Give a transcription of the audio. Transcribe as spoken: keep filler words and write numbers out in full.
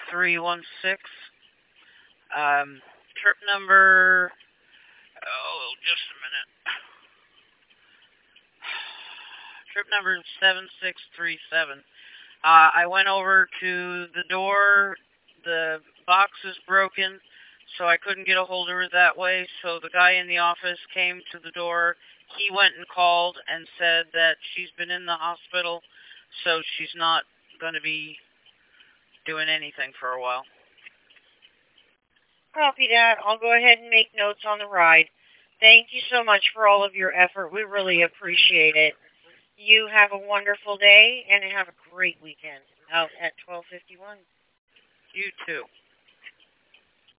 three one six. Um, trip number. Oh, just a minute. Trip number seven six three seven. Uh, I went over to the door. The box is broken, so I couldn't get a hold of her that way. So the guy in the office came to the door. He went and called and said that she's been in the hospital, so she's not going to be doing anything for a while. Copy that. I'll go ahead and make notes on the ride. Thank you so much for all of your effort. We really appreciate it. You have a wonderful day and have a great weekend out at twelve fifty-one. You too.